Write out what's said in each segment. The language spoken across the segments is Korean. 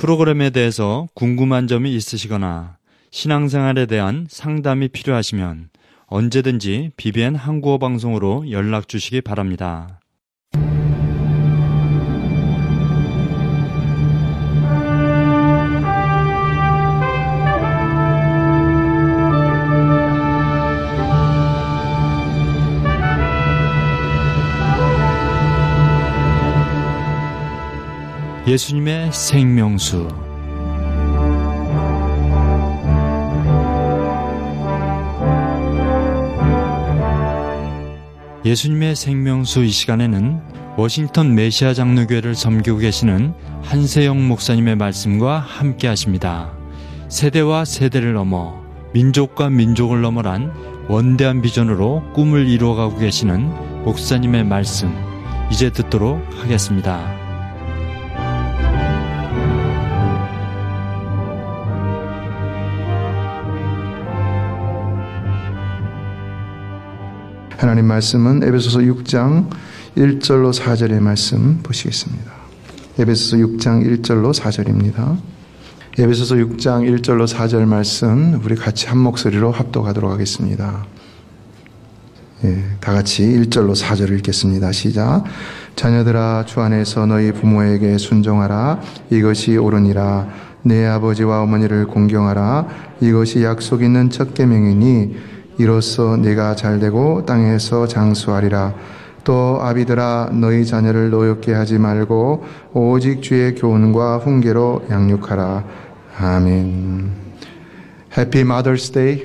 프로그램에 대해서 궁금한 점이 있으시거나 신앙생활에 대한 상담이 필요하시면 언제든지 BBN 한국어 방송으로 연락 주시기 바랍니다. 예수님의 생명수. 예수님의 생명수 이 시간에는 워싱턴 메시아 장로교회를 섬기고 계시는 한세영 목사님의 말씀과 함께 하십니다. 세대와 세대를 넘어 민족과 민족을 넘어란 원대한 비전으로 꿈을 이루어가고 계시는 목사님의 말씀 이제 듣도록 하겠습니다. 하나님 말씀은 에베소서 6장 1절로 4절의 말씀 보시겠습니다. 에베소서 6장 1절로 4절입니다. 에베소서 6장 1절로 4절 말씀 우리 같이 한 목소리로 합독하도록 하겠습니다. 다 같이 1절로 4절을 읽겠습니다. 시작. 자녀들아 주 안에서 너희 부모에게 순종하라. 이것이 옳으니라. 내 아버지와 어머니를 공경하라. 이것이 약속 있는 첫 계명이니 이로써 네가 잘되고 땅에서 장수하리라. 또 아비들아 너희 자녀를 노엽게 하지 말고 오직 주의 교훈과 훈계로 양육하라. 아멘. Happy Mother's Day.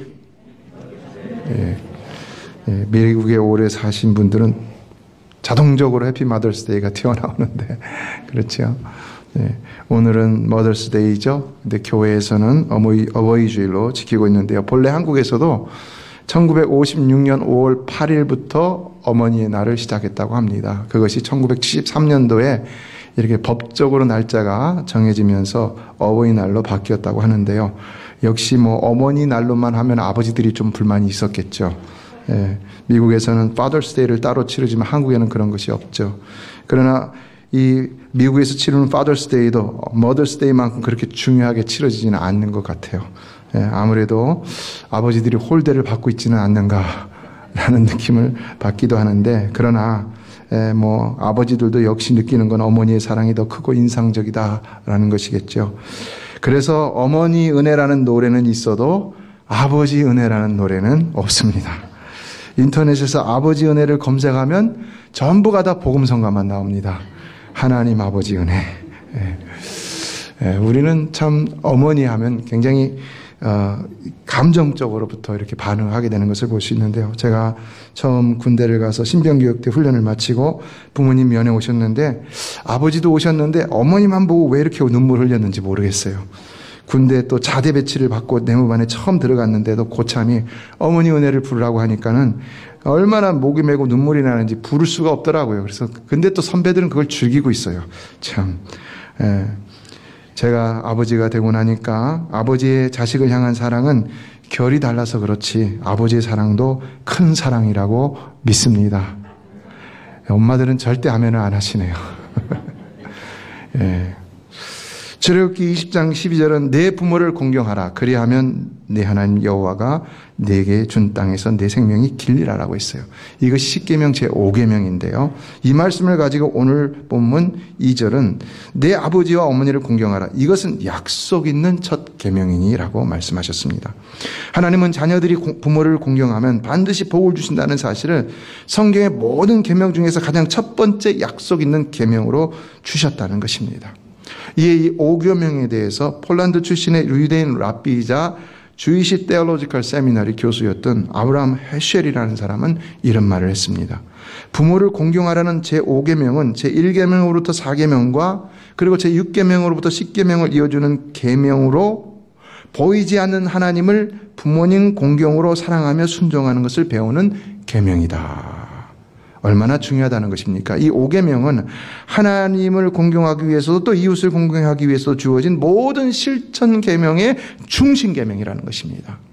미국에 오래 사신 분들은 자동적으로 해피 마더스 데이가 튀어나오는데 그렇죠. 오늘은 머더스 데이죠. 근데 교회에서는 어버이 주일로 지키고 있는데요. 본래 한국에서도 1956년 5월 8일부터 어머니의 날을 시작했다고 합니다. 그것이 1973년도에 이렇게 법적으로 날짜가 정해지면서 어버이날로 바뀌었다고 하는데요. 역시 어머니 날로만 하면 아버지들이 좀 불만이 있었겠죠. 미국에서는 Father's Day를 따로 치르지만 한국에는 그런 것이 없죠. 그러나 이 미국에서 치르는 Father's Day도 Mother's Day만큼 그렇게 중요하게 치러지지는 않는 것 같아요. 아무래도 아버지들이 홀대를 받고 있지는 않는가라는 느낌을 받기도 하는데, 그러나 아버지들도 역시 느끼는 건 어머니의 사랑이 더 크고 인상적이다라는 것이겠죠. 그래서 어머니 은혜라는 노래는 있어도 아버지 은혜라는 노래는 없습니다. 인터넷에서 아버지 은혜를 검색하면 전부가 다 복음성가만 나옵니다. 하나님 아버지 은혜. 우리는 참 어머니 하면 굉장히 감정적으로부터 이렇게 반응하게 되는 것을 볼 수 있는데요. 제가 처음 군대를 가서 신병교육대 훈련을 마치고 부모님 면회 오셨는데 아버지도 오셨는데 어머니만 보고 왜 이렇게 눈물 흘렸는지 모르겠어요. 군대 또 자대 배치를 받고 내무반에 처음 들어갔는데도 고참이 어머니 은혜를 부르라고 하니까는 얼마나 목이 메고 눈물이 나는지 부를 수가 없더라고요. 그래서 근데 또 선배들은 그걸 즐기고 있어요. 참. 제가 아버지가 되고 나니까 아버지의 자식을 향한 사랑은 결이 달라서 그렇지 아버지의 사랑도 큰 사랑이라고 믿습니다. 엄마들은 절대 아멘을 안 하시네요. 출애굽기 20장 12절은 내 부모를 공경하라. 그리하면 내 하나님 여호와가 내게 준 땅에서 내 생명이 길리라라고 했어요. 이것이 10계명 제5계명인데요. 이 말씀을 가지고 오늘 본문 2절은 내 아버지와 어머니를 공경하라. 이것은 약속 있는 첫 계명이니라고 말씀하셨습니다. 하나님은 자녀들이 부모를 공경하면 반드시 복을 주신다는 사실을 성경의 모든 계명 중에서 가장 첫 번째 약속 있는 계명으로 주셨다는 것입니다. 이에 이 5계명에 대해서 폴란드 출신의 유대인 랍비이자 주이시 테올로지컬 세미나리 교수였던 아브라함 헤쉘이라는 사람은 이런 말을 했습니다. 부모를 공경하라는 제5계명은 제1계명으로부터 4계명과 그리고 제6계명으로부터 10계명을 이어주는 계명으로 보이지 않는 하나님을 부모님 공경으로 사랑하며 순종하는 것을 배우는 계명이다. 얼마나 중요하다는 것입니까? 이 5계명은 하나님을 공경하기 위해서도 또 이웃을 공경하기 위해서 주어진 모든 실천 계명의 중심 계명이라는 것입니다.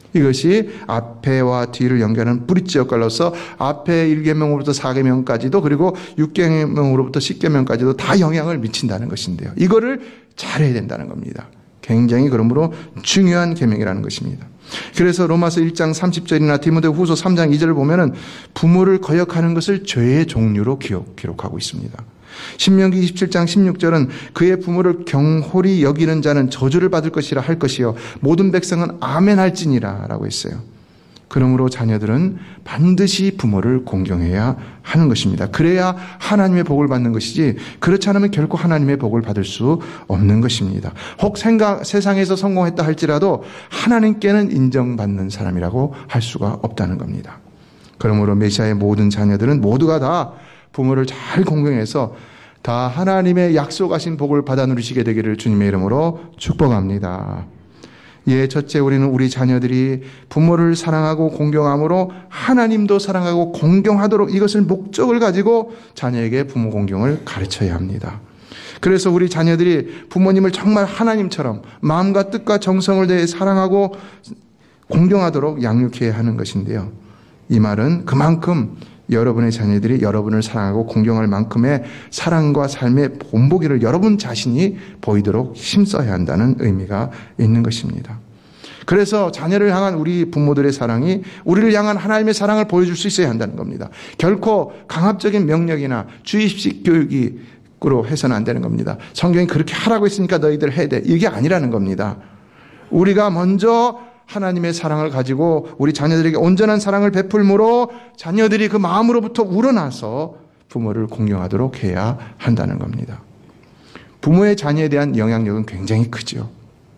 이것이 앞에와 뒤를 연결하는 브릿지 역할로서 앞에 1계명으로부터 4계명까지도 그리고 6계명으로부터 10계명까지도 다 영향을 미친다는 것인데요. 이거를 잘해야 된다는 겁니다. 굉장히 그러므로 중요한 계명이라는 것입니다. 그래서 로마서 1장 30절이나 디모데후서 3장 2절을 보면은 부모를 거역하는 것을 죄의 종류로 기록하고 있습니다. 신명기 27장 16절은 그의 부모를 경홀히 여기는 자는 저주를 받을 것이라 할 것이요 모든 백성은 아멘 할지니라 라고 했어요. 그러므로 자녀들은 반드시 부모를 공경해야 하는 것입니다. 그래야 하나님의 복을 받는 것이지 그렇지 않으면 결코 하나님의 복을 받을 수 없는 것입니다. 혹 세상에서 성공했다 할지라도 하나님께는 인정받는 사람이라고 할 수가 없다는 겁니다. 그러므로 메시아의 모든 자녀들은 모두가 다 부모를 잘 공경해서 다 하나님의 약속하신 복을 받아 누리시게 되기를 주님의 이름으로 축복합니다. 예, 첫째 우리는 우리 자녀들이 부모를 사랑하고 공경함으로 하나님도 사랑하고 공경하도록 이것을 목적을 가지고 자녀에게 부모 공경을 가르쳐야 합니다. 그래서 우리 자녀들이 부모님을 정말 하나님처럼 마음과 뜻과 정성을 다해 사랑하고 공경하도록 양육해야 하는 것인데요. 이 말은 그만큼 여러분의 자녀들이 여러분을 사랑하고 공경할 만큼의 사랑과 삶의 본보기를 여러분 자신이 보이도록 힘써야 한다는 의미가 있는 것입니다. 그래서 자녀를 향한 우리 부모들의 사랑이 우리를 향한 하나님의 사랑을 보여줄 수 있어야 한다는 겁니다. 결코 강압적인 명령이나 주입식 교육으로 해서는 안 되는 겁니다. 성경이 그렇게 하라고 했으니까 너희들 해야 돼. 이게 아니라는 겁니다. 우리가 먼저 하나님의 사랑을 가지고 우리 자녀들에게 온전한 사랑을 베풀므로 자녀들이 그 마음으로부터 우러나서 부모를 공경하도록 해야 한다는 겁니다. 부모의 자녀에 대한 영향력은 굉장히 크죠.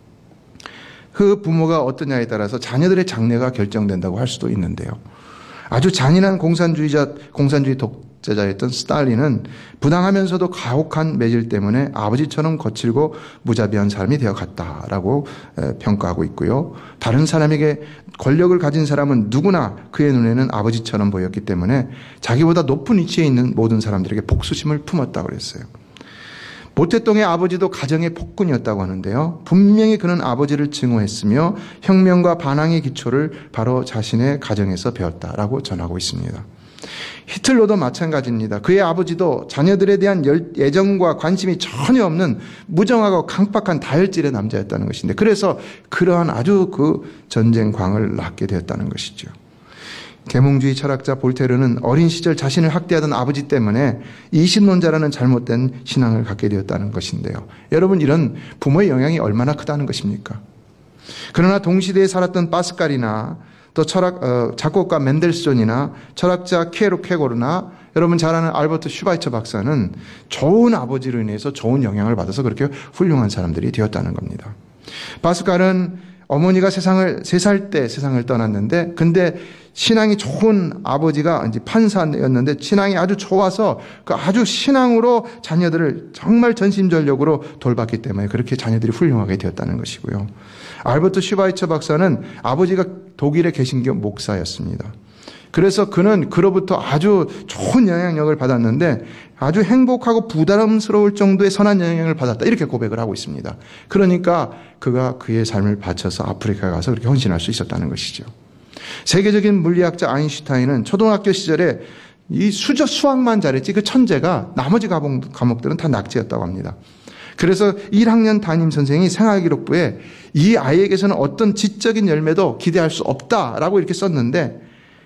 그 부모가 어떠냐에 따라서 자녀들의 장래가 결정된다고 할 수도 있는데요. 아주 잔인한 공산주의 독재자였던 스탈린은 부당하면서도 가혹한 매질 때문에 아버지처럼 거칠고 무자비한 사람이 되어갔다라고 평가하고 있고요. 다른 사람에게 권력을 가진 사람은 누구나 그의 눈에는 아버지처럼 보였기 때문에 자기보다 높은 위치에 있는 모든 사람들에게 복수심을 품었다고 그랬어요. 모태똥의 아버지도 가정의 폭군이었다고 하는데요. 분명히 그는 아버지를 증오했으며 혁명과 반항의 기초를 바로 자신의 가정에서 배웠다라고 전하고 있습니다. 히틀러도 마찬가지입니다. 그의 아버지도 자녀들에 대한 애정과 관심이 전혀 없는 무정하고 강박한 다혈질의 남자였다는 것인데 그래서 그러한 아주 그 전쟁광을 낳게 되었다는 것이죠. 계몽주의 철학자 볼테르는 어린 시절 자신을 학대하던 아버지 때문에 이신론자라는 잘못된 신앙을 갖게 되었다는 것인데요. 여러분 이런 부모의 영향이 얼마나 크다는 것입니까? 그러나 동시대에 살았던 파스칼이나 또 작곡가 멘델스존이나 철학자 케로케고르나 여러분 잘 아는 알버트 슈바이처 박사는 좋은 아버지로 인해서 좋은 영향을 받아서 그렇게 훌륭한 사람들이 되었다는 겁니다. 파스칼은 어머니가 3살 때 세상을 떠났는데 근데 신앙이 좋은 아버지가 이제 판사였는데 신앙이 아주 좋아서 그 아주 신앙으로 자녀들을 정말 전심전력으로 돌봤기 때문에 그렇게 자녀들이 훌륭하게 되었다는 것이고요. 알버트 슈바이처 박사는 아버지가 독일의 개신교 목사였습니다. 그래서 그는 그로부터 아주 좋은 영향력을 받았는데 아주 행복하고 부담스러울 정도의 선한 영향을 받았다. 이렇게 고백을 하고 있습니다. 그러니까 그가 그의 삶을 바쳐서 아프리카에 가서 그렇게 헌신할 수 있었다는 것이죠. 세계적인 물리학자 아인슈타인은 초등학교 시절에 이 수학만 잘했지 그 천재가 나머지 과목들은 다 낙제였다고 합니다. 그래서 1학년 담임 선생이 생활기록부에 이 아이에게서는 어떤 지적인 열매도 기대할 수 없다라고 이렇게 썼는데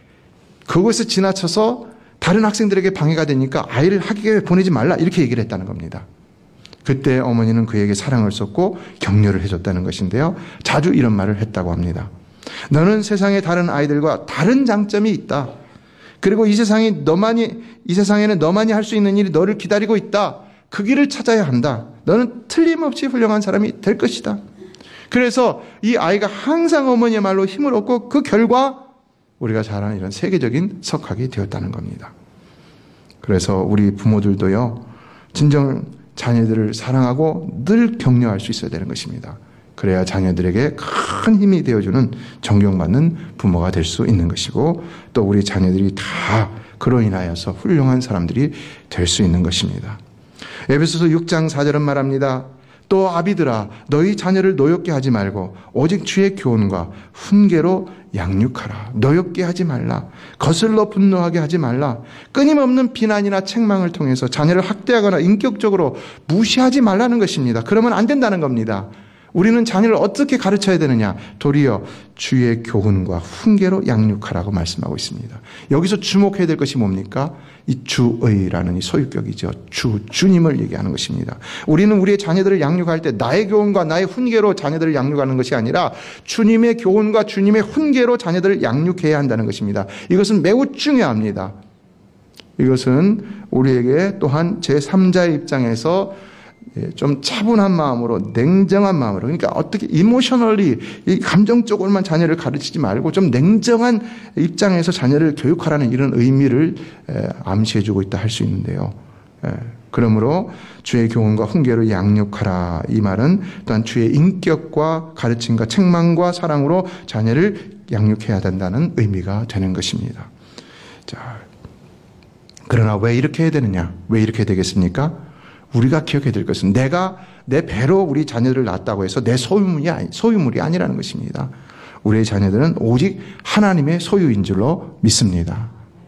그것을 지나쳐서 다른 학생들에게 방해가 되니까 아이를 학교에 보내지 말라 이렇게 얘기를 했다는 겁니다. 그때 어머니는 그에게 사랑을 쏟고 격려를 해줬다는 것인데요. 자주 이런 말을 했다고 합니다. 너는 세상의 다른 아이들과 다른 장점이 있다. 그리고 이 세상에는 너만이 할 수 있는 일이 너를 기다리고 있다. 그 길을 찾아야 한다. 너는 틀림없이 훌륭한 사람이 될 것이다. 그래서 이 아이가 항상 어머니의 말로 힘을 얻고 그 결과 우리가 잘 아는 이런 세계적인 석학이 되었다는 겁니다. 그래서 우리 부모들도요, 진정 자녀들을 사랑하고 늘 격려할 수 있어야 되는 것입니다. 그래야 자녀들에게 큰 힘이 되어주는 존경받는 부모가 될 수 있는 것이고 또 우리 자녀들이 다 그로 인하여서 훌륭한 사람들이 될 수 있는 것입니다. 에베소서 6장 4절은 말합니다. 또 아비들아 너희 자녀를 노엽게 하지 말고 오직 주의 교훈과 훈계로 양육하라. 노엽게 하지 말라. 거슬러 분노하게 하지 말라. 끊임없는 비난이나 책망을 통해서 자녀를 학대하거나 인격적으로 무시하지 말라는 것입니다. 그러면 안 된다는 겁니다. 우리는 자녀를 어떻게 가르쳐야 되느냐? 도리어 주의 교훈과 훈계로 양육하라고 말씀하고 있습니다. 여기서 주목해야 될 것이 뭡니까? 이 주의라는 이 소유격이죠. 주님을 얘기하는 것입니다. 우리는 우리의 자녀들을 양육할 때 나의 교훈과 나의 훈계로 자녀들을 양육하는 것이 아니라 주님의 교훈과 주님의 훈계로 자녀들을 양육해야 한다는 것입니다. 이것은 매우 중요합니다. 이것은 우리에게 또한 제3자의 입장에서 좀 차분한 마음으로, 냉정한 마음으로, 그러니까 어떻게 이모셔널리, 이 감정적으로만 자녀를 가르치지 말고 좀 냉정한 입장에서 자녀를 교육하라는 이런 의미를 암시해주고 있다 할 수 있는데요. 그러므로 주의 교훈과 훈계로 양육하라. 이 말은 또한 주의 인격과 가르침과 책망과 사랑으로 자녀를 양육해야 된다는 의미가 되는 것입니다. 자, 그러나 왜 이렇게 해야 되느냐? 왜 이렇게 되겠습니까? 우리가 기억해야 될 것은 내가 내 배로 우리 자녀들을 낳았다고 해서 내 소유물이 아니라는 것입니다. 우리의 자녀들은 오직 하나님의 소유인 줄로 믿습니다.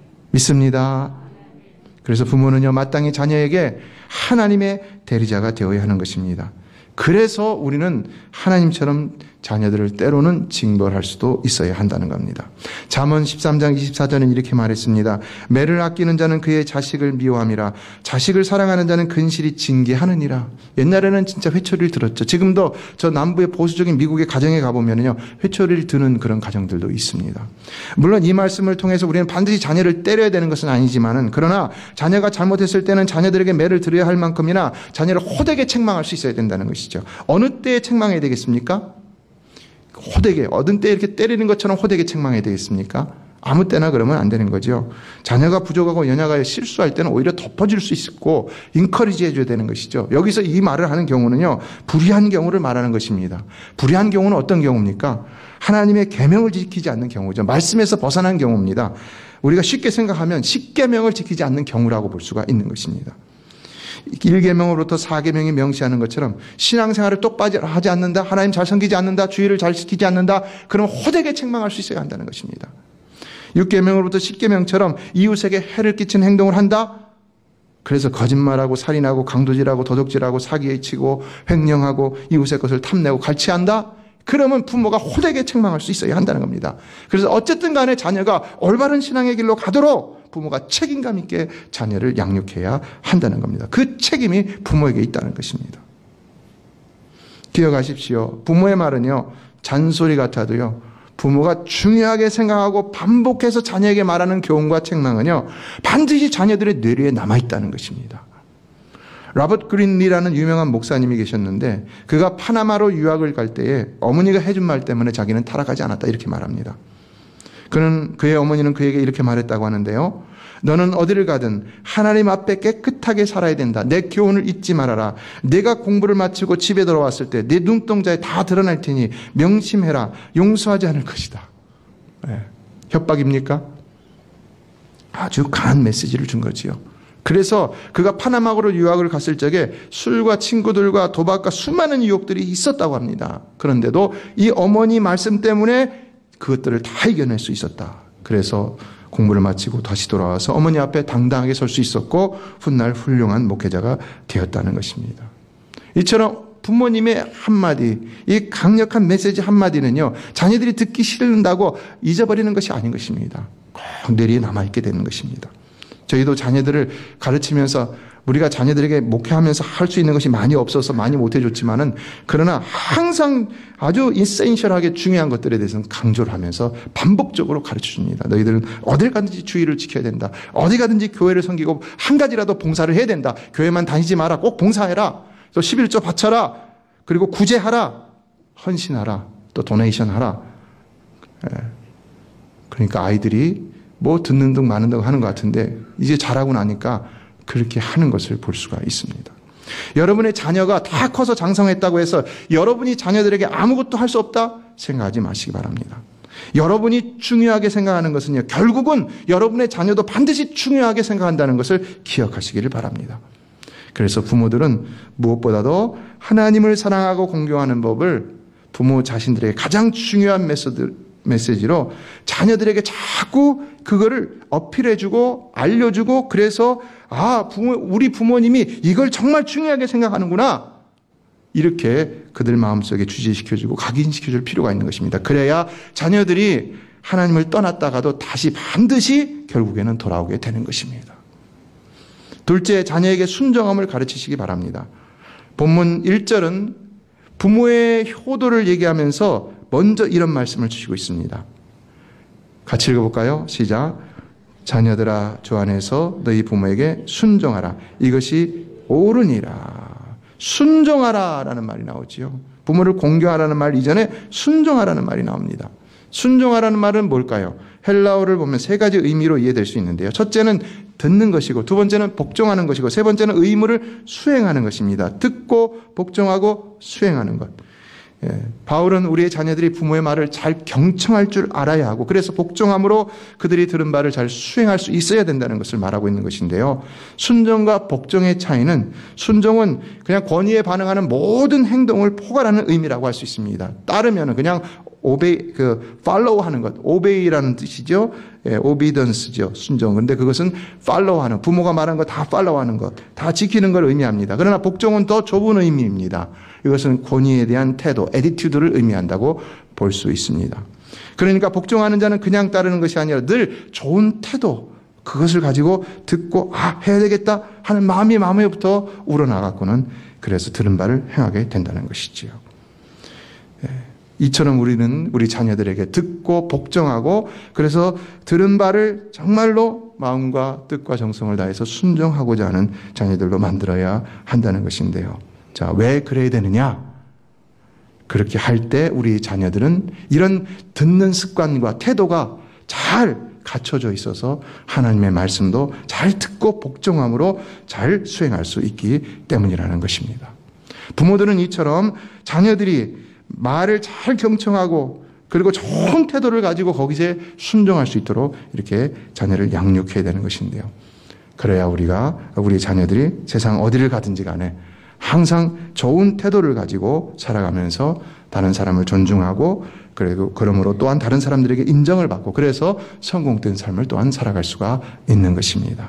그래서 부모는요, 마땅히 자녀에게 하나님의 대리자가 되어야 하는 것입니다. 그래서 우리는 하나님처럼 자녀들을 때로는 징벌할 수도 있어야 한다는 겁니다. 잠언 13장 24절은 이렇게 말했습니다. 매를 아끼는 자는 그의 자식을 미워함이라. 자식을 사랑하는 자는 근실이 징계하느니라. 옛날에는 진짜 회초리를 들었죠. 지금도 저 남부의 보수적인 미국의 가정에 가보면요, 회초리를 드는 그런 가정들도 있습니다. 물론 이 말씀을 통해서 우리는 반드시 자녀를 때려야 되는 것은 아니지만은, 그러나 자녀가 잘못했을 때는 자녀들에게 매를 들어야 할 만큼이나 자녀를 호되게 책망할 수 있어야 된다는 것이죠. 어느 때에 책망해야 되겠습니까? 호되게, 얻은 때 이렇게 때리는 것처럼 호되게 책망해야 되겠습니까? 아무 때나 그러면 안 되는 거죠. 자녀가 부족하고 연약하여 실수할 때는 오히려 덮어줄 수 있고 인커리지 해줘야 되는 것이죠. 여기서 이 말을 하는 경우는요, 불의한 경우를 말하는 것입니다. 불의한 경우는 어떤 경우입니까? 하나님의 계명을 지키지 않는 경우죠. 말씀에서 벗어난 경우입니다. 우리가 쉽게 생각하면 십계명을 지키지 않는 경우라고 볼 수가 있는 것입니다. 1계명으로부터 4계명이 명시하는 것처럼 신앙생활을 똑바로 하지 않는다, 하나님 잘 섬기지 않는다, 주의를 잘 지키지 않는다, 그러면 호되게 책망할 수 있어야 한다는 것입니다. 6계명으로부터 10계명처럼 이웃에게 해를 끼치는 행동을 한다, 그래서 거짓말하고 살인하고 강도질하고 도둑질하고 사기에 치고 횡령하고 이웃의 것을 탐내고 갈취한다, 그러면 부모가 호되게 책망할 수 있어야 한다는 겁니다. 그래서 어쨌든 간에 자녀가 올바른 신앙의 길로 가도록 부모가 책임감 있게 자녀를 양육해야 한다는 겁니다. 그 책임이 부모에게 있다는 것입니다. 기억하십시오. 부모의 말은요, 잔소리 같아도요, 부모가 중요하게 생각하고 반복해서 자녀에게 말하는 교훈과 책망은요, 반드시 자녀들의 뇌리에 남아있다는 것입니다. 로버트 그린리라는 유명한 목사님이 계셨는데, 그가 파나마로 유학을 갈 때에 어머니가 해준 말 때문에 자기는 타락하지 않았다, 이렇게 말합니다. 그의 어머니는 그에게 이렇게 말했다고 하는데요. 너는 어디를 가든 하나님 앞에 깨끗하게 살아야 된다. 내 교훈을 잊지 말아라. 내가 공부를 마치고 집에 돌아왔을 때 내 눈동자에 다 드러날 테니 명심해라. 용서하지 않을 것이다. 네. 협박입니까? 아주 강한 메시지를 준 거지요. 그래서 그가 파나마로 유학을 갔을 적에 술과 친구들과 도박과 수많은 유혹들이 있었다고 합니다. 그런데도 이 어머니 말씀 때문에 그것들을 다 이겨낼 수 있었다. 그래서 공부를 마치고 다시 돌아와서 어머니 앞에 당당하게 설 수 있었고 훗날 훌륭한 목회자가 되었다는 것입니다. 이처럼 부모님의 한마디, 이 강력한 메시지 한마디는요, 자녀들이 듣기 싫은다고 잊어버리는 것이 아닌 것입니다. 꼭 뇌리에 남아있게 되는 것입니다. 저희도 자녀들을 가르치면서 우리가 자녀들에게 목회하면서 할 수 있는 것이 많이 없어서 많이 못해줬지만은, 그러나 항상 아주 인센셜하게 중요한 것들에 대해서는 강조를 하면서 반복적으로 가르쳐줍니다. 너희들은 어딜 가든지 주의를 지켜야 된다. 어디 가든지 교회를 섬기고 한 가지라도 봉사를 해야 된다. 교회만 다니지 마라. 꼭 봉사해라. 또 11조 바쳐라. 그리고 구제하라. 헌신하라. 또 도네이션 하라. 그러니까 아이들이 뭐 듣는 등 마는 등 하는 것 같은데, 이제 잘하고 나니까 그렇게 하는 것을 볼 수가 있습니다. 여러분의 자녀가 다 커서 장성했다고 해서 여러분이 자녀들에게 아무것도 할 수 없다 생각하지 마시기 바랍니다. 여러분이 중요하게 생각하는 것은요, 결국은 여러분의 자녀도 반드시 중요하게 생각한다는 것을 기억하시기를 바랍니다. 그래서 부모들은 무엇보다도 하나님을 사랑하고 공경하는 법을 부모 자신들에게 가장 중요한 메시지로 자녀들에게 자꾸 그거를 어필해주고 알려주고, 그래서 우리 부모님이 이걸 정말 중요하게 생각하는구나, 이렇게 그들 마음속에 주지시켜주고 각인시켜줄 필요가 있는 것입니다. 그래야 자녀들이 하나님을 떠났다가도 다시 반드시 결국에는 돌아오게 되는 것입니다. 둘째, 자녀에게 순정함을 가르치시기 바랍니다. 본문 1절은 부모의 효도를 얘기하면서 먼저 이런 말씀을 주시고 있습니다. 같이 읽어볼까요? 시작. 자녀들아, 주 안에서 너희 부모에게 순종하라. 이것이 옳으니라. 순종하라 라는 말이 나오지요. 부모를 공경하라는 말 이전에 순종하라는 말이 나옵니다. 순종하라는 말은 뭘까요? 헬라어를 보면 세 가지 의미로 이해될 수 있는데요. 첫째는 듣는 것이고, 두 번째는 복종하는 것이고, 세 번째는 의무를 수행하는 것입니다. 듣고 복종하고 수행하는 것. 바울은 우리의 자녀들이 부모의 말을 잘 경청할 줄 알아야 하고, 그래서 복종함으로 그들이 들은 바를 잘 수행할 수 있어야 된다는 것을 말하고 있는 것인데요. 순종과 복종의 차이는, 순종은 그냥 권위에 반응하는 모든 행동을 포괄하는 의미라고 할 수 있습니다. 따르면 그냥 follow 하는 것, obey라는 뜻이죠. obedance죠. 순종. 근데 그것은 follow 하는, 부모가 말한 거 다 follow 하는 것, 다 지키는 걸 의미합니다. 그러나 복종은 더 좁은 의미입니다. 이것은 권위에 대한 태도, attitude를 의미한다고 볼 수 있습니다. 그러니까 복종하는 자는 그냥 따르는 것이 아니라 늘 좋은 태도, 그것을 가지고 듣고 해야 되겠다 하는 마음이 마음에부터 우러나갔고는 그래서 들은 바를 행하게 된다는 것이지요. 이처럼 우리는 우리 자녀들에게 듣고 복종하고, 그래서 들은 바를 정말로 마음과 뜻과 정성을 다해서 순종하고자 하는 자녀들로 만들어야 한다는 것인데요. 자, 왜 그래야 되느냐? 그렇게 할 때 우리 자녀들은 이런 듣는 습관과 태도가 잘 갖춰져 있어서 하나님의 말씀도 잘 듣고 복종함으로 잘 수행할 수 있기 때문이라는 것입니다. 부모들은 이처럼 자녀들이 말을 잘 경청하고 그리고 좋은 태도를 가지고 거기에 순종할 수 있도록 이렇게 자녀를 양육해야 되는 것인데요. 그래야 우리 자녀들이 세상 어디를 가든지 간에 항상 좋은 태도를 가지고 살아가면서 다른 사람을 존중하고, 그리고 그러므로 또한 다른 사람들에게 인정을 받고, 그래서 성공된 삶을 또한 살아갈 수가 있는 것입니다.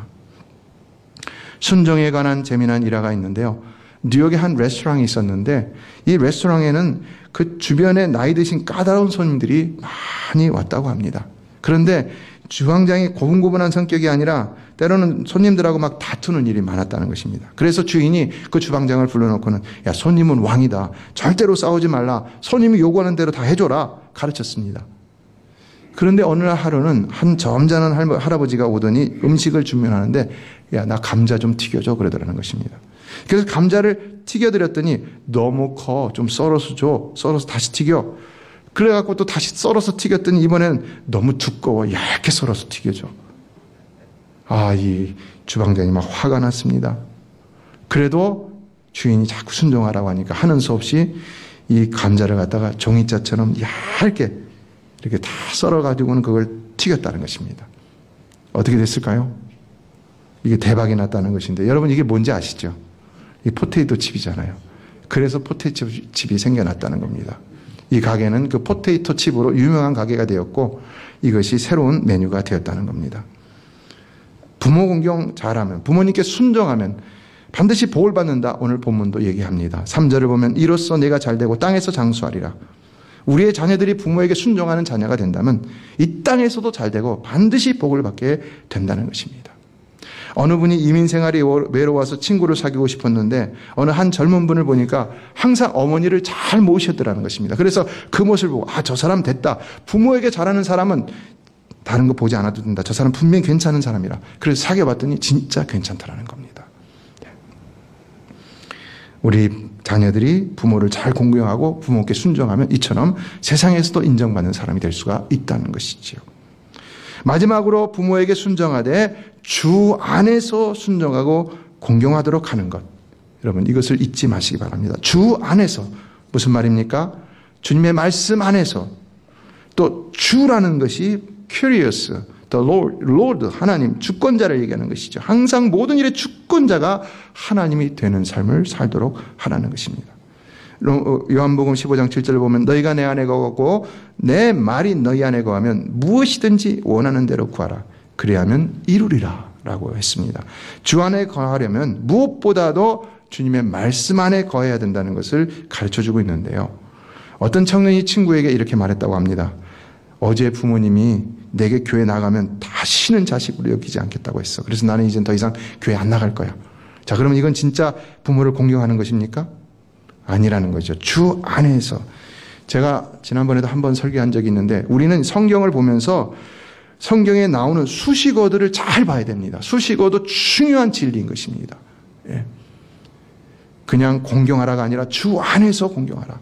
순종에 관한 재미난 일화가 있는데요. 뉴욕에 한 레스토랑이 있었는데, 이 레스토랑에는 그 주변에 나이 드신 까다로운 손님들이 많이 왔다고 합니다. 그런데 주방장이 고분고분한 성격이 아니라 때로는 손님들하고 막 다투는 일이 많았다는 것입니다. 그래서 주인이 그 주방장을 불러놓고는, 야, 손님은 왕이다, 절대로 싸우지 말라, 손님이 요구하는 대로 다 해줘라, 가르쳤습니다. 그런데 어느 날 하루는 한 점잖은 할아버지가 오더니 음식을 주문하는데, 야, 나 감자 좀 튀겨줘, 그러더라는 것입니다. 그래서 감자를 튀겨드렸더니 너무 커, 좀 썰어서 줘, 썰어서 다시 튀겨. 그래갖고 또 다시 썰어서 튀겼더니 이번엔 너무 두꺼워, 얇게 썰어서 튀겨줘. 이 주방장이 막 화가 났습니다. 그래도 주인이 자꾸 순종하라고 하니까 하는 수 없이 이 감자를 갖다가 종이자처럼 얇게 이렇게 다 썰어가지고는 그걸 튀겼다는 것입니다. 어떻게 됐을까요? 이게 대박이 났다는 것인데, 여러분 이게 뭔지 아시죠? 이 포테이토 칩이잖아요. 그래서 포테이토 칩이 생겨났다는 겁니다. 이 가게는 그 포테이토 칩으로 유명한 가게가 되었고, 이것이 새로운 메뉴가 되었다는 겁니다. 부모 공경 잘하면, 부모님께 순종하면 반드시 복을 받는다. 오늘 본문도 얘기합니다. 3절을 보면 이로써 내가 잘되고 땅에서 장수하리라. 우리의 자녀들이 부모에게 순종하는 자녀가 된다면 이 땅에서도 잘되고 반드시 복을 받게 된다는 것입니다. 어느 분이 이민 생활이 외로워서 친구를 사귀고 싶었는데 어느 한 젊은 분을 보니까 항상 어머니를 잘 모시더라는 것입니다. 그래서 그 모습을 보고 저 사람 됐다. 부모에게 잘하는 사람은 다른 거 보지 않아도 된다. 저 사람 분명히 괜찮은 사람이라. 그래서 사귀어봤더니 진짜 괜찮다라는 겁니다. 우리 자녀들이 부모를 잘 공경하고 부모께 순종하면 이처럼 세상에서도 인정받는 사람이 될 수가 있다는 것이지요. 마지막으로 부모에게 순종하되 주 안에서 순종하고 공경하도록 하는 것. 여러분 이것을 잊지 마시기 바랍니다. 주 안에서. 무슨 말입니까? 주님의 말씀 안에서. 또 주라는 것이 curious, The Lord, 하나님, 주권자를 얘기하는 것이죠. 항상 모든 일의 주권자가 하나님이 되는 삶을 살도록 하라는 것입니다. 요한복음 15장 7절을 보면 너희가 내 안에 거하고 내 말이 너희 안에 거하면 무엇이든지 원하는 대로 구하라. 그리하면 이루리라 라고 했습니다. 주 안에 거하려면 무엇보다도 주님의 말씀 안에 거해야 된다는 것을 가르쳐주고 있는데요. 어떤 청년이 친구에게 이렇게 말했다고 합니다. 어제 부모님이 내게 교회 나가면 다시는 자식으로 여기지 않겠다고 했어. 그래서 나는 이젠 더 이상 교회 안 나갈 거야. 자, 그러면 이건 진짜 부모를 공경하는 것입니까? 아니라는 거죠. 주 안에서. 제가 지난번에도 한번 설교한 적이 있는데 우리는 성경을 보면서 성경에 나오는 수식어들을 잘 봐야 됩니다. 수식어도 중요한 진리인 것입니다. 예. 그냥 공경하라가 아니라 주 안에서 공경하라.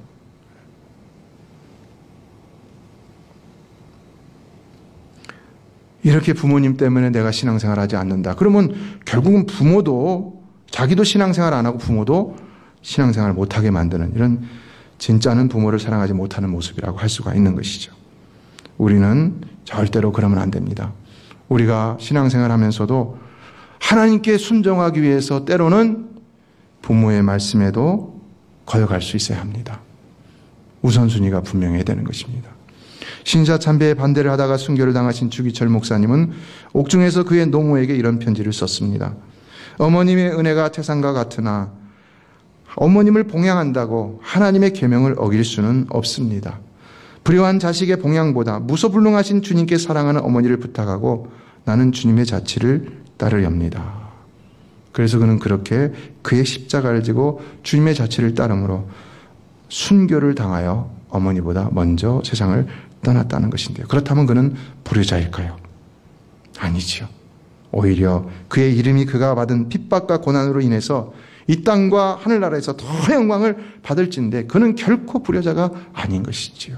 이렇게 부모님 때문에 내가 신앙생활 하지 않는다. 그러면 결국은 부모도 자기도 신앙생활 안 하고 부모도 신앙생활 못하게 만드는 이런 진짜는 부모를 사랑하지 못하는 모습이라고 할 수가 있는 것이죠. 우리는 절대로 그러면 안 됩니다. 우리가 신앙생활 하면서도 하나님께 순종하기 위해서 때로는 부모의 말씀에도 거역할 수 있어야 합니다. 우선순위가 분명해야 되는 것입니다. 신사참배에 반대를 하다가 순교를 당하신 주기철 목사님은 옥중에서 그의 노모에게 이런 편지를 썼습니다. 어머님의 은혜가 태산과 같으나 어머님을 봉양한다고 하나님의 계명을 어길 수는 없습니다. 불효한 자식의 봉양보다 무소불능하신 주님께 사랑하는 어머니를 부탁하고 나는 주님의 자치를 따르렵니다. 그래서 그는 그렇게 그의 십자가를 지고 주님의 자치를 따름으로 순교를 당하여 어머니보다 먼저 세상을 떠났다는 것인데요. 그렇다면 그는 불효자일까요? 아니지요. 오히려 그의 이름이 그가 받은 핍박과 고난으로 인해서 이 땅과 하늘나라에서 더 영광을 받을진데 그는 결코 불효자가 아닌 것이지요.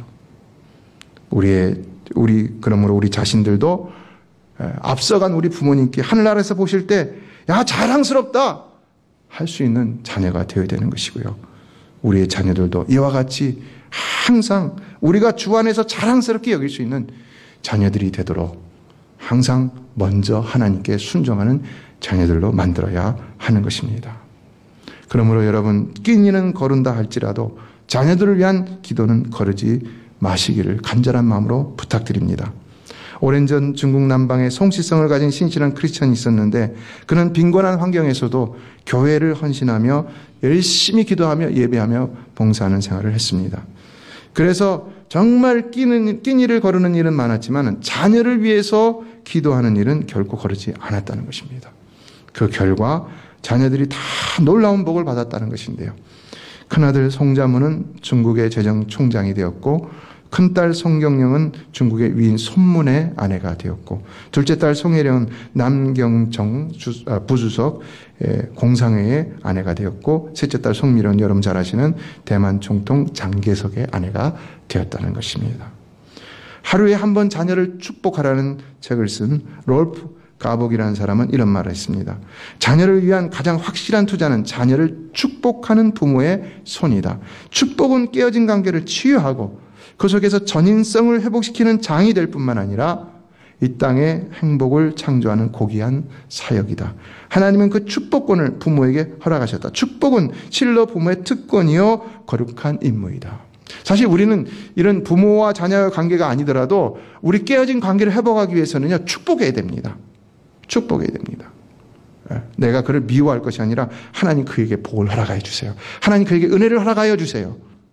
그러므로 우리 자신들도 앞서간 우리 부모님께 하늘나라에서 보실 때 야 자랑스럽다 할 수 있는 자녀가 되어야 되는 것이고요. 우리의 자녀들도 이와 같이 항상 우리가 주 안에서 자랑스럽게 여길 수 있는 자녀들이 되도록 항상 먼저 하나님께 순종하는 자녀들로 만들어야 하는 것입니다. 그러므로 여러분 끼니는 거른다 할지라도 자녀들을 위한 기도는 거르지 마시기를 간절한 마음으로 부탁드립니다. 오랜 전 중국 남방에 성실성을 가진 신실한 크리스천이 있었는데 그는 빈곤한 환경에서도 교회를 헌신하며 열심히 기도하며 예배하며 봉사하는 생활을 했습니다. 그래서 정말 끼니를 거르는 일은 많았지만 자녀를 위해서 기도하는 일은 결코 거르지 않았다는 것입니다. 그 결과 자녀들이 다 놀라운 복을 받았다는 것인데요. 큰아들 송자문은 중국의 재정총장이 되었고 큰딸 송경령은 중국의 위인 손문의 아내가 되었고 둘째 딸 송혜령은 남경정 부주석 공상회의 아내가 되었고 셋째 딸 송미령은 여러분 잘 아시는 대만 총통 장계석의 아내가 되었다는 것입니다. 하루에 한 번 자녀를 축복하라는 책을 쓴 롤프 가복이라는 사람은 이런 말을 했습니다. 자녀를 위한 가장 확실한 투자는 자녀를 축복하는 부모의 손이다. 축복은 깨어진 관계를 치유하고 그 속에서 전인성을 회복시키는 장이 될 뿐만 아니라 이 땅에 행복을 창조하는 고귀한 사역이다. 하나님은 그 축복권을 부모에게 허락하셨다. 축복은 실로 부모의 특권이요 거룩한 임무이다. 사실 우리는 이런 부모와 자녀의 관계가 아니더라도 우리 깨어진 관계를 회복하기 위해서는요 축복해야 됩니다. 축복해야 됩니다. 내가 그를 미워할 것이 아니라 하나님 그에게 복을 허락하여 주세요. 하나님 그에게 은혜를 허락하여 주세요.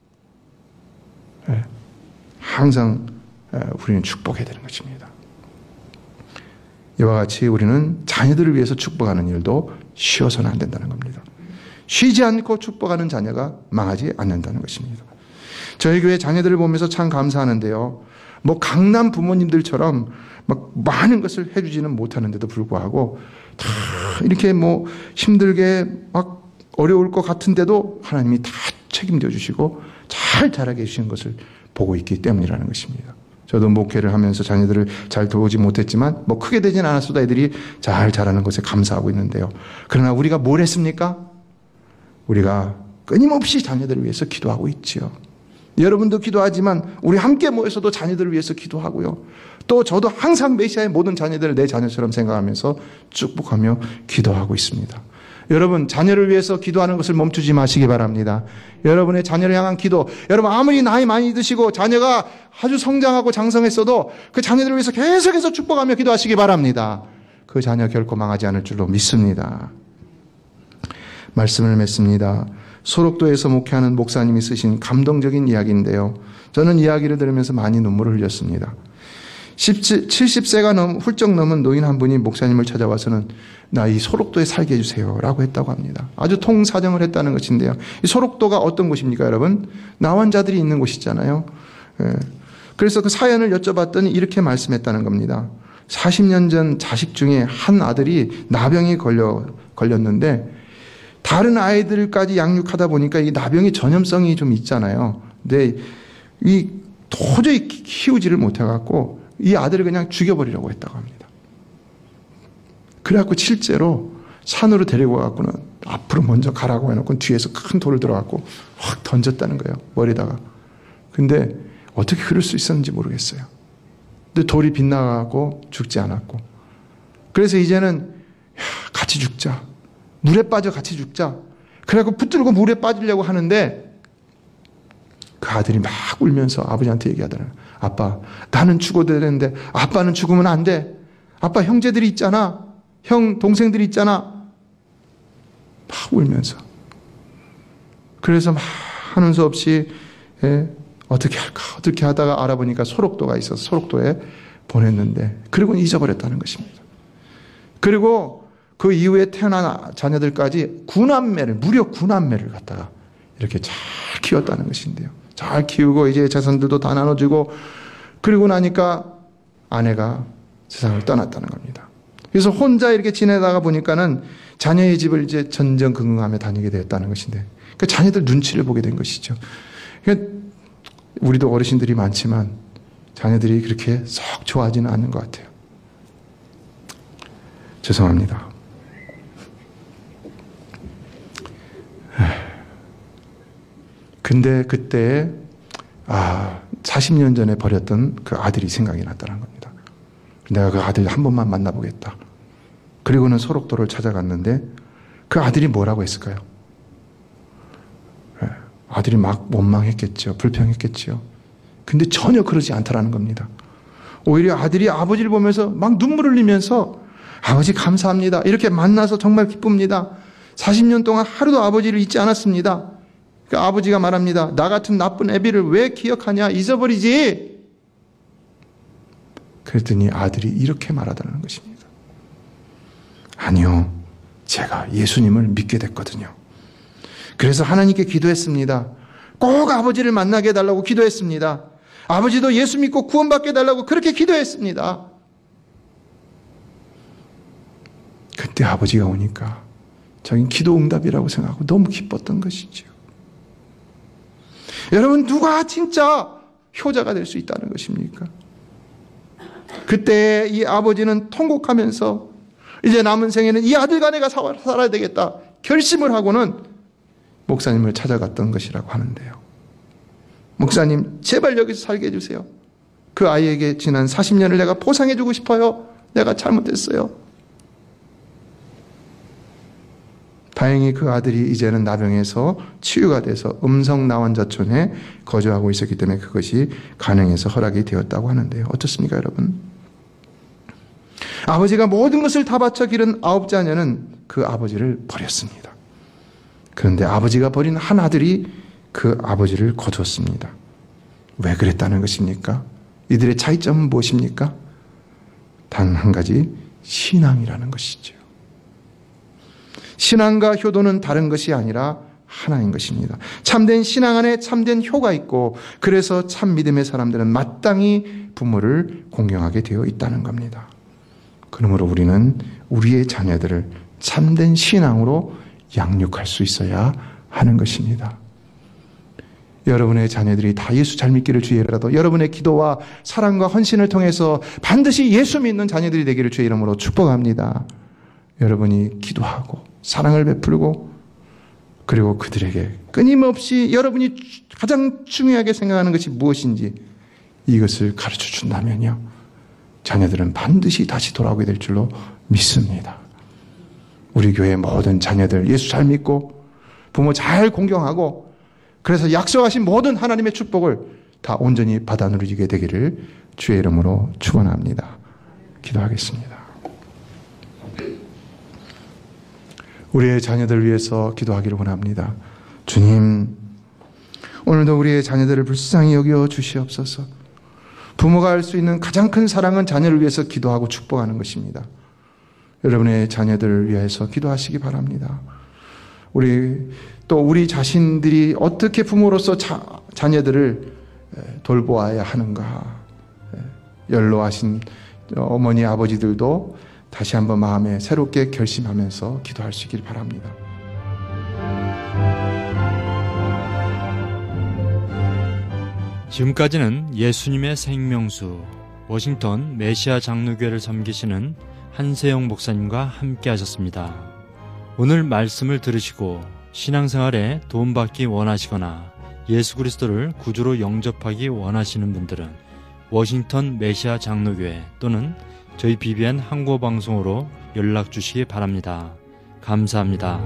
항상 우리는 축복해야 되는 것입니다. 이와 같이 우리는 자녀들을 위해서 축복하는 일도 쉬어서는 안 된다는 겁니다. 쉬지 않고 축복하는 자녀가 망하지 않는다는 것입니다. 저희 교회 자녀들을 보면서 참 감사하는데요. 뭐 강남 부모님들처럼 막 많은 것을 해주지는 못하는데도 불구하고 다 이렇게 뭐 힘들게 막 어려울 것 같은데도 하나님이 다 책임져 주시고 잘 자라게 해주시는 것을 보고 있기 때문이라는 것입니다. 저도 목회를 하면서 자녀들을 잘 도우지 못했지만 뭐 크게 되진 않았어도 애들이 잘 자라는 것에 감사하고 있는데요. 그러나 우리가 뭘 했습니까? 우리가 끊임없이 자녀들을 위해서 기도하고 있지요. 여러분도 기도하지만 우리 함께 모여서도 자녀들을 위해서 기도하고요. 또 저도 항상 메시아의 모든 자녀들을 내 자녀처럼 생각하면서 축복하며 기도하고 있습니다. 여러분, 자녀를 위해서 기도하는 것을 멈추지 마시기 바랍니다. 여러분의 자녀를 향한 기도, 여러분 아무리 나이 많이 드시고 자녀가 아주 성장하고 장성했어도 그 자녀들을 위해서 계속해서 축복하며 기도하시기 바랍니다. 그 자녀 결코 망하지 않을 줄로 믿습니다. 말씀을 맺습니다. 소록도에서 목회하는 목사님이 쓰신 감동적인 이야기인데요. 저는 이야기를 들으면서 많이 눈물을 흘렸습니다. 70세가 훌쩍 넘은 노인 한 분이 목사님을 찾아와서는 나 이 소록도에 살게 해주세요 라고 했다고 합니다. 아주 통사정을 했다는 것인데요. 이 소록도가 어떤 곳입니까, 여러분? 나환자들이 있는 곳이잖아요. 그래서 그 사연을 여쭤봤더니 이렇게 말씀했다는 겁니다. 40년 전 자식 중에 한 아들이 나병이 걸렸는데 다른 아이들까지 양육하다 보니까 이 나병이 전염성이 좀 있잖아요. 근데 이 도저히 키우지를 못해갖고 이 아들을 그냥 죽여버리려고 했다고 합니다. 그래갖고 실제로 산으로 데리고 가갖고는 앞으로 먼저 가라고 해놓고 뒤에서 큰 돌을 들어갖고 확 던졌다는 거예요. 머리다가. 근데 어떻게 그럴 수 있었는지 모르겠어요. 근데 돌이 빗나가고 죽지 않았고. 그래서 이제는 같이 죽자. 물에 빠져 같이 죽자. 그래갖고 붙들고 물에 빠지려고 하는데 그 아들이 막 울면서 아버지한테 얘기하더라고요. 아빠, 나는 죽어도 되는데 아빠는 죽으면 안 돼. 아빠 형제들이 있잖아. 형 동생들이 있잖아. 막 울면서. 그래서 막 하는 수 없이 어떻게 할까 어떻게 하다가 알아보니까 소록도가 있어서 소록도에 보냈는데 그리고는 잊어버렸다는 것입니다. 그리고 그 이후에 태어난 자녀들까지 무려 9남매를 갖다가 이렇게 잘 키웠다는 것인데요. 잘 키우고 이제 자손들도 다 나눠주고 그리고 나니까 아내가 세상을 떠났다는 겁니다. 그래서 혼자 이렇게 지내다가 보니까는 자녀의 집을 이제 전전긍긍하며 다니게 되었다는 것인데 그 자녀들 눈치를 보게 된 것이죠. 그러니까 우리도 어르신들이 많지만 자녀들이 그렇게 썩 좋아하지는 않는 것 같아요. 죄송합니다. 근데 그때 40년 전에 버렸던 그 아들이 생각이 났다는 겁니다. 내가 그 아들 한 번만 만나보겠다. 그리고는 소록도를 찾아갔는데 그 아들이 뭐라고 했을까요? 아들이 막 원망했겠죠. 불평했겠죠. 근데 전혀 그러지 않다라는 겁니다. 오히려 아들이 아버지를 보면서 막 눈물 흘리면서 아버지 감사합니다. 이렇게 만나서 정말 기쁩니다. 40년 동안 하루도 아버지를 잊지 않았습니다. 그 아버지가 말합니다. 나 같은 나쁜 애비를 왜 기억하냐? 잊어버리지. 그랬더니 아들이 이렇게 말하더라는 것입니다. 아니요. 제가 예수님을 믿게 됐거든요. 그래서 하나님께 기도했습니다. 꼭 아버지를 만나게 해달라고 기도했습니다. 아버지도 예수 믿고 구원받게 해달라고 그렇게 기도했습니다. 그때 아버지가 오니까 자기는 기도 응답이라고 생각하고 너무 기뻤던 것이죠. 여러분 누가 진짜 효자가 될 수 있다는 것입니까? 그때 이 아버지는 통곡하면서 이제 남은 생에는 이 아들과 내가 살아야 되겠다 결심을 하고는 목사님을 찾아갔던 것이라고 하는데요. 목사님 제발 여기서 살게 해주세요. 그 아이에게 지난 40년을 내가 보상해주고 싶어요. 내가 잘못했어요. 다행히 그 아들이 이제는 나병에서 치유가 돼서 음성나원자촌에 거주하고 있었기 때문에 그것이 가능해서 허락이 되었다고 하는데요. 어떻습니까, 여러분? 아버지가 모든 것을 다 바쳐 기른 9자녀는 그 아버지를 버렸습니다. 그런데 아버지가 버린 한 아들이 그 아버지를 거두었습니다. 왜 그랬다는 것입니까? 이들의 차이점은 무엇입니까? 단 한 가지, 신앙이라는 것이죠. 신앙과 효도는 다른 것이 아니라 하나인 것입니다. 참된 신앙 안에 참된 효가 있고 그래서 참 믿음의 사람들은 마땅히 부모를 공경하게 되어 있다는 겁니다. 그러므로 우리는 우리의 자녀들을 참된 신앙으로 양육할 수 있어야 하는 것입니다. 여러분의 자녀들이 다 예수 잘 믿기를 주의 이름으로 여러분의 기도와 사랑과 헌신을 통해서 반드시 예수 믿는 자녀들이 되기를 주의 이름으로 축복합니다. 여러분이 기도하고 사랑을 베풀고 그리고 그들에게 끊임없이 여러분이 가장 중요하게 생각하는 것이 무엇인지 이것을 가르쳐 준다면요, 자녀들은 반드시 다시 돌아오게 될 줄로 믿습니다. 우리 교회 모든 자녀들 예수 잘 믿고 부모 잘 공경하고 그래서 약속하신 모든 하나님의 축복을 다 온전히 받아 누리게 되기를 주의 이름으로 축원합니다. 기도하겠습니다. 우리의 자녀들을 위해서 기도하기를 원합니다. 주님, 오늘도 우리의 자녀들을 불쌍히 여겨 주시옵소서. 부모가 할 수 있는 가장 큰 사랑은 자녀를 위해서 기도하고 축복하는 것입니다. 여러분의 자녀들을 위해서 기도하시기 바랍니다. 우리 자신들이 어떻게 부모로서 자녀들을 돌보아야 하는가. 연로하신 어머니 아버지들도 다시 한번 마음에 새롭게 결심하면서 기도할 수 있길 바랍니다. 지금까지는 예수님의 생명수 워싱턴 메시아 장로교회를 섬기시는 한세영 목사님과 함께 하셨습니다. 오늘 말씀을 들으시고 신앙생활에 도움받기 원하시거나 예수 그리스도를 구주로 영접하기 원하시는 분들은 워싱턴 메시아 장로교회 또는 저희 BBN 한국어 방송으로 연락 주시기 바랍니다. 감사합니다.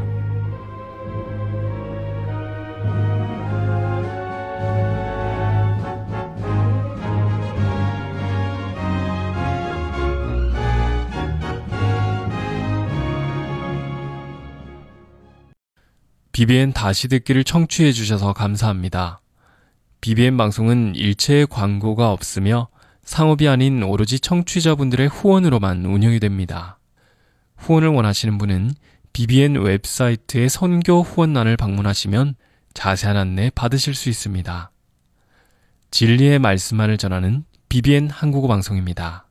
BBN 다시 듣기를 청취해 주셔서 감사합니다. BBN 방송은 일체의 광고가 없으며 상업이 아닌 오로지 청취자분들의 후원으로만 운영이 됩니다. 후원을 원하시는 분은 BBN 웹사이트의 선교 후원란을 방문하시면 자세한 안내 받으실 수 있습니다. 진리의 말씀만을 전하는 BBN 한국어 방송입니다.